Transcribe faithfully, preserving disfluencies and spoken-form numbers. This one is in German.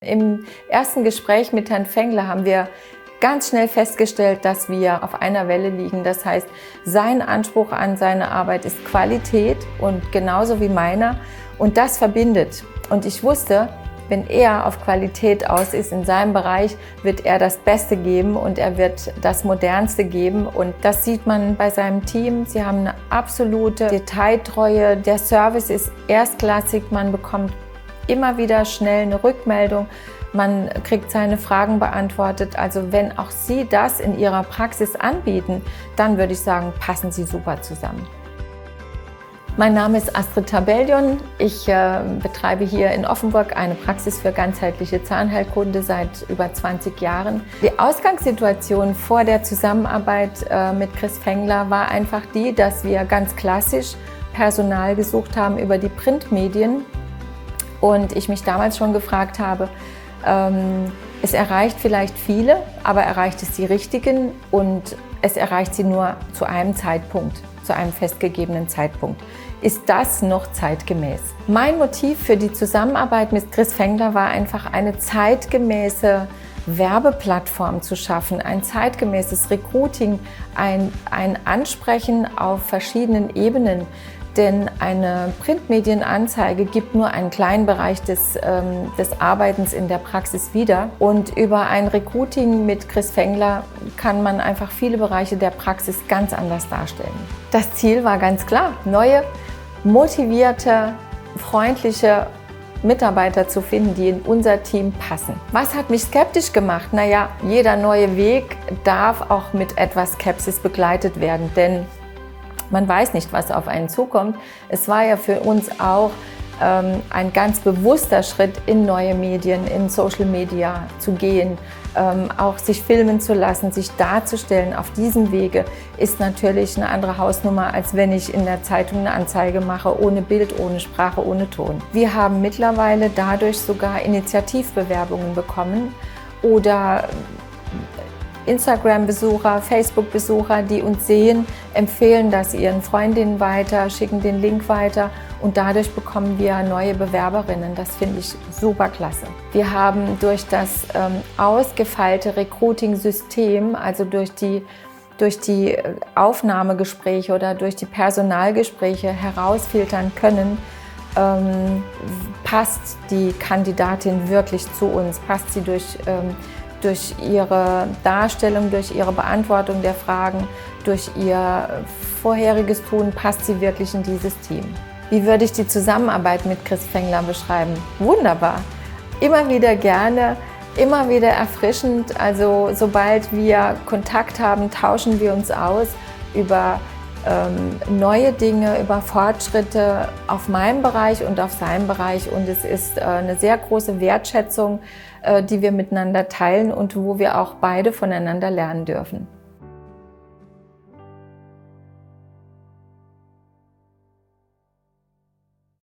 Im ersten Gespräch mit Herrn Fengler haben wir ganz schnell festgestellt, dass wir auf einer Welle liegen. Das heißt, sein Anspruch an seine Arbeit ist Qualität und genauso wie meiner. Und das verbindet. Und ich wusste, wenn er auf Qualität aus ist in seinem Bereich, wird er das Beste geben und er wird das Modernste geben. Und das sieht man bei seinem Team. Sie haben eine absolute Detailtreue. Der Service ist erstklassig. Man bekommt immer wieder schnell eine Rückmeldung. Man kriegt seine Fragen beantwortet. Also wenn auch Sie das in Ihrer Praxis anbieten, dann würde ich sagen, passen Sie super zusammen. Mein Name ist Astrid Tabellion. Ich äh, betreibe hier in Offenburg eine Praxis für ganzheitliche Zahnheilkunde seit über zwanzig Jahren. Die Ausgangssituation vor der Zusammenarbeit äh, mit Chris Fengler war einfach die, dass wir ganz klassisch Personal gesucht haben über die Printmedien und ich mich damals schon gefragt habe, ähm, es erreicht vielleicht viele, aber erreicht es die Richtigen und es erreicht sie nur zu einem Zeitpunkt, zu einem festgegebenen Zeitpunkt. Ist das noch zeitgemäß? Mein Motiv für die Zusammenarbeit mit Chris Fengler war einfach eine zeitgemäße Werbeplattform zu schaffen, ein zeitgemäßes Recruiting, ein, ein Ansprechen auf verschiedenen Ebenen. Denn eine Printmedienanzeige gibt nur einen kleinen Bereich des, ähm, des Arbeitens in der Praxis wieder. Und über ein Recruiting mit Chris Fengler kann man einfach viele Bereiche der Praxis ganz anders darstellen. Das Ziel war ganz klar, neue, motivierte, freundliche Mitarbeiter zu finden, die in unser Team passen. Was hat mich skeptisch gemacht? Naja, jeder neue Weg darf auch mit etwas Skepsis begleitet werden, denn man weiß nicht, was auf einen zukommt. Es war ja für uns auch ähm, ein ganz bewusster Schritt, in neue Medien, in Social Media zu gehen, ähm, auch sich filmen zu lassen, sich darzustellen. Auf diesem Wege ist natürlich eine andere Hausnummer, als wenn ich in der Zeitung eine Anzeige mache, ohne Bild, ohne Sprache, ohne Ton. Wir haben mittlerweile dadurch sogar Initiativbewerbungen bekommen oder Instagram-Besucher, Facebook-Besucher, die uns sehen, empfehlen das ihren Freundinnen weiter, schicken den Link weiter und dadurch bekommen wir neue Bewerberinnen. Das finde ich super klasse. Wir haben durch das ähm, ausgefeilte Recruiting-System, also durch die, durch die Aufnahmegespräche oder durch die Personalgespräche herausfiltern können, ähm, passt die Kandidatin wirklich zu uns, passt sie durch ähm, durch ihre Darstellung, durch ihre Beantwortung der Fragen, durch ihr vorheriges Tun passt sie wirklich in dieses Team. Wie würde ich die Zusammenarbeit mit Chris Fengler beschreiben? Wunderbar! Immer wieder gerne, immer wieder erfrischend. Also sobald wir Kontakt haben, tauschen wir uns aus über ähm, neue Dinge, über Fortschritte auf meinem Bereich und auf seinem Bereich. Und es ist äh, eine sehr große Wertschätzung, die wir miteinander teilen und wo wir auch beide voneinander lernen dürfen.